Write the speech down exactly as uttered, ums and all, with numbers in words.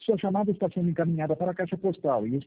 Sua chamada está sendo encaminhada para a caixa postal e